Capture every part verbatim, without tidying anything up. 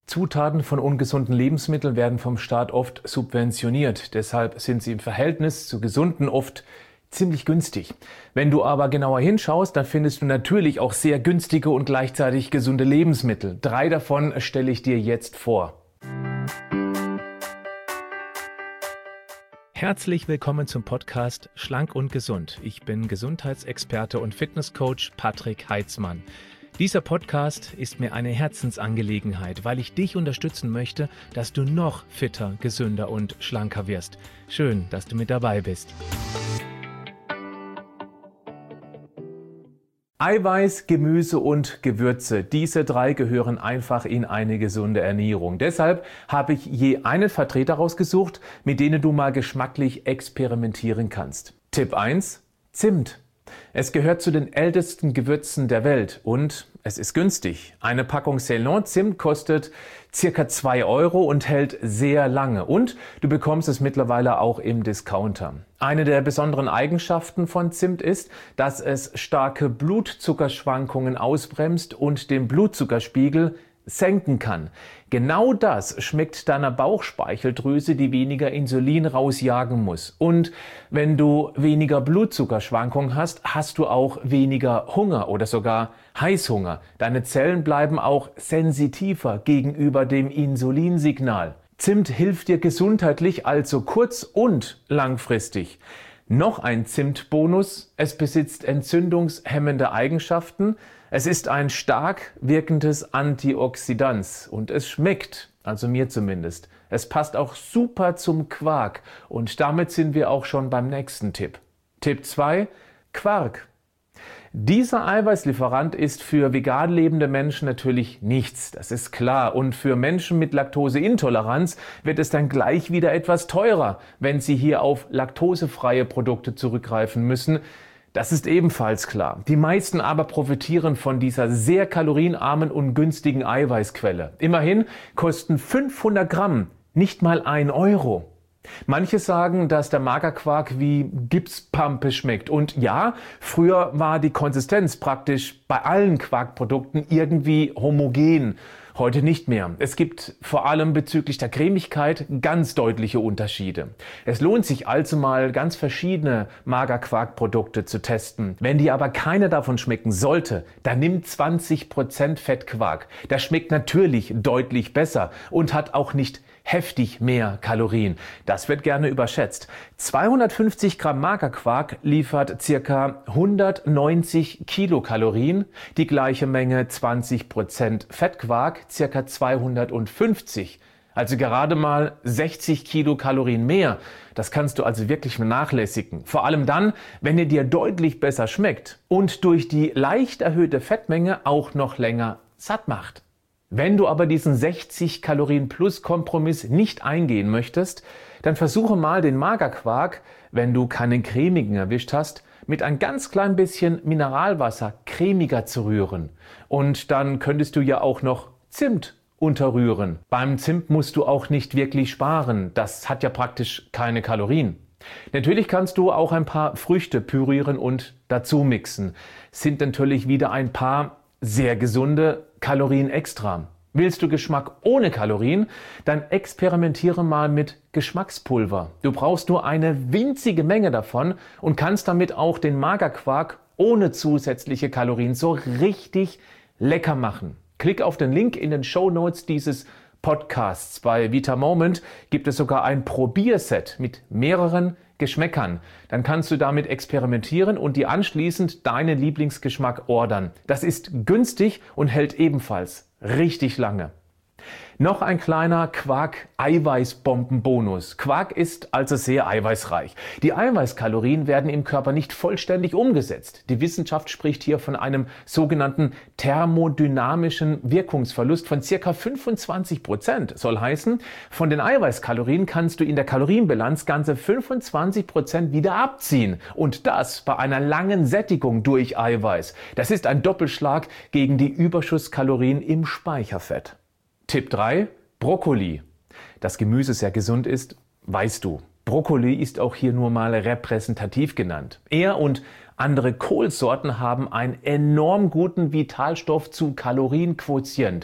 Zutaten von ungesunden Lebensmitteln werden vom Staat oft subventioniert. Deshalb sind sie im Verhältnis zu gesunden oft ziemlich günstig. Wenn du aber genauer hinschaust, dann findest du natürlich auch sehr günstige und gleichzeitig gesunde Lebensmittel. Drei davon stelle ich dir jetzt vor. Herzlich willkommen zum Podcast Schlank und Gesund. Ich bin Gesundheitsexperte und Fitnesscoach Patrick Heitzmann. Dieser Podcast ist mir eine Herzensangelegenheit, weil ich dich unterstützen möchte, dass du noch fitter, gesünder und schlanker wirst. Schön, dass du mit dabei bist. Eiweiß, Gemüse und Gewürze, diese drei gehören einfach in eine gesunde Ernährung. Deshalb habe ich je einen Vertreter rausgesucht, mit denen du mal geschmacklich experimentieren kannst. Tipp eins: Zimt. Es gehört zu den ältesten Gewürzen der Welt und es ist günstig. Eine Packung Ceylon-Zimt kostet circa zwei Euro und hält sehr lange. Und du bekommst es mittlerweile auch im Discounter. Eine der besonderen Eigenschaften von Zimt ist, dass es starke Blutzuckerschwankungen ausbremst und den Blutzuckerspiegel senken kann. Genau das schmeckt deiner Bauchspeicheldrüse, die weniger Insulin rausjagen muss. Und wenn du weniger Blutzuckerschwankungen hast, hast du auch weniger Hunger oder sogar Heißhunger. Deine Zellen bleiben auch sensitiver gegenüber dem Insulinsignal. Zimt hilft dir gesundheitlich also kurz- und langfristig. Noch ein Zimtbonus: Es besitzt entzündungshemmende Eigenschaften. Es ist ein stark wirkendes Antioxidant und es schmeckt, also mir zumindest. Es passt auch super zum Quark und damit sind wir auch schon beim nächsten Tipp. Tipp zwei: Quark. Dieser Eiweißlieferant ist für vegan lebende Menschen natürlich nichts, das ist klar. Und für Menschen mit Laktoseintoleranz wird es dann gleich wieder etwas teurer, wenn sie hier auf laktosefreie Produkte zurückgreifen müssen. Das ist ebenfalls klar. Die meisten aber profitieren von dieser sehr kalorienarmen und günstigen Eiweißquelle. Immerhin kosten fünfhundert Gramm nicht mal ein Euro. Manche sagen, dass der Magerquark wie Gipspampe schmeckt. Und ja, früher war die Konsistenz praktisch bei allen Quarkprodukten irgendwie homogen. Heute nicht mehr. Es gibt vor allem bezüglich der Cremigkeit ganz deutliche Unterschiede. Es lohnt sich also mal, ganz verschiedene Magerquarkprodukte zu testen. Wenn dir aber keine davon schmecken sollte, dann nimm zwanzig Prozent Fettquark. Das schmeckt natürlich deutlich besser und hat auch nicht heftig mehr Kalorien. Das wird gerne überschätzt. zweihundertfünfzig Gramm Magerquark liefert ca. hundertneunzig Kilokalorien. Die gleiche Menge zwanzig Prozent Fettquark ca. zweihundertfünfzig. Also gerade mal sechzig Kilokalorien mehr. Das kannst du also wirklich vernachlässigen. Vor allem dann, wenn er dir deutlich besser schmeckt und durch die leicht erhöhte Fettmenge auch noch länger satt macht. Wenn du aber diesen sechzig Kalorien plus Kompromiss nicht eingehen möchtest, dann versuche mal den Magerquark, wenn du keinen cremigen erwischt hast, mit ein ganz klein bisschen Mineralwasser cremiger zu rühren. Und dann könntest du ja auch noch Zimt unterrühren. Beim Zimt musst du auch nicht wirklich sparen, das hat ja praktisch keine Kalorien. Natürlich kannst du auch ein paar Früchte pürieren und dazu mixen. Sind natürlich wieder ein paar sehr gesunde Kalorien extra. Willst du Geschmack ohne Kalorien? Dann experimentiere mal mit Geschmackspulver. Du brauchst nur eine winzige Menge davon und kannst damit auch den Magerquark ohne zusätzliche Kalorien so richtig lecker machen. Klick auf den Link in den Shownotes dieses Podcasts. Bei VitaMoment gibt es sogar ein Probierset mit mehreren Geschmäckern. Dann kannst du damit experimentieren und dir anschließend deinen Lieblingsgeschmack ordern. Das ist günstig und hält ebenfalls richtig lange. Noch ein kleiner Quark-Eiweißbomben-Bonus. Quark ist also sehr eiweißreich. Die Eiweißkalorien werden im Körper nicht vollständig umgesetzt. Die Wissenschaft spricht hier von einem sogenannten thermodynamischen Wirkungsverlust von ca. fünfundzwanzig Prozent. Soll heißen, von den Eiweißkalorien kannst du in der Kalorienbilanz ganze fünfundzwanzig Prozent wieder abziehen. Und das bei einer langen Sättigung durch Eiweiß. Das ist ein Doppelschlag gegen die Überschusskalorien im Speicherfett. Tipp drei: Brokkoli. Dass Gemüse sehr gesund ist, weißt du. Brokkoli ist auch hier nur mal repräsentativ genannt. Er und andere Kohlsorten haben einen enorm guten Vitalstoff zu Kalorienquotient.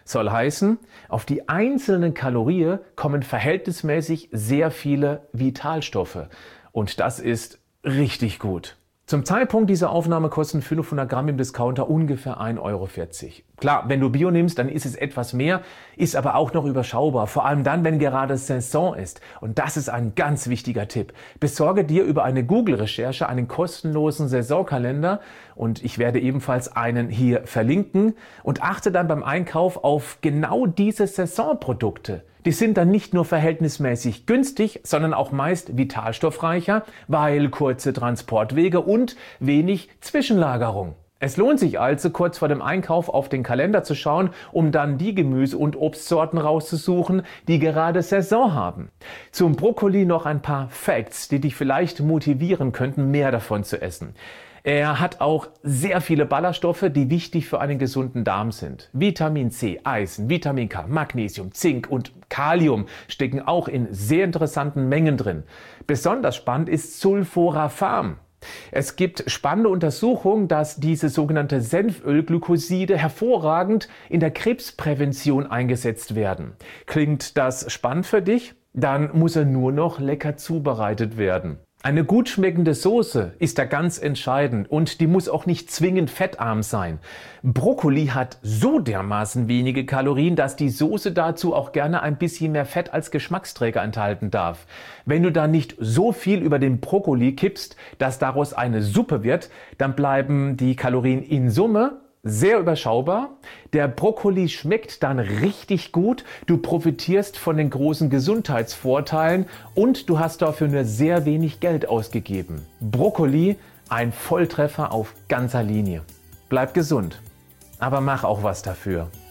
Soll heißen, auf die einzelnen Kalorien kommen verhältnismäßig sehr viele Vitalstoffe. Und das ist richtig gut. Zum Zeitpunkt dieser Aufnahme kosten fünfhundert Gramm im Discounter ungefähr ein Euro vierzig. Klar, wenn du Bio nimmst, dann ist es etwas mehr, ist aber auch noch überschaubar. Vor allem dann, wenn gerade Saison ist. Und das ist ein ganz wichtiger Tipp. Besorge dir über eine Google-Recherche einen kostenlosen Saisonkalender und ich werde ebenfalls einen hier verlinken und achte dann beim Einkauf auf genau diese Saisonprodukte. Die sind dann nicht nur verhältnismäßig günstig, sondern auch meist vitalstoffreicher, weil kurze Transportwege und wenig Zwischenlagerung. Es lohnt sich also, kurz vor dem Einkauf auf den Kalender zu schauen, um dann die Gemüse- und Obstsorten rauszusuchen, die gerade Saison haben. Zum Brokkoli noch ein paar Facts, die dich vielleicht motivieren könnten, mehr davon zu essen. Er hat auch sehr viele Ballaststoffe, die wichtig für einen gesunden Darm sind. Vitamin C, Eisen, Vitamin K, Magnesium, Zink und Kalium stecken auch in sehr interessanten Mengen drin. Besonders spannend ist Sulforaphan. Es gibt spannende Untersuchungen, dass diese sogenannte Senfölglykoside hervorragend in der Krebsprävention eingesetzt werden. Klingt das spannend für dich? Dann muss er nur noch lecker zubereitet werden. Eine gut schmeckende Soße ist da ganz entscheidend und die muss auch nicht zwingend fettarm sein. Brokkoli hat so dermaßen wenige Kalorien, dass die Soße dazu auch gerne ein bisschen mehr Fett als Geschmacksträger enthalten darf. Wenn du da nicht so viel über den Brokkoli kippst, dass daraus eine Suppe wird, dann bleiben die Kalorien in Summe sehr überschaubar. Der Brokkoli schmeckt dann richtig gut. Du profitierst von den großen Gesundheitsvorteilen und du hast dafür nur sehr wenig Geld ausgegeben. Brokkoli, ein Volltreffer auf ganzer Linie. Bleib gesund, aber mach auch was dafür.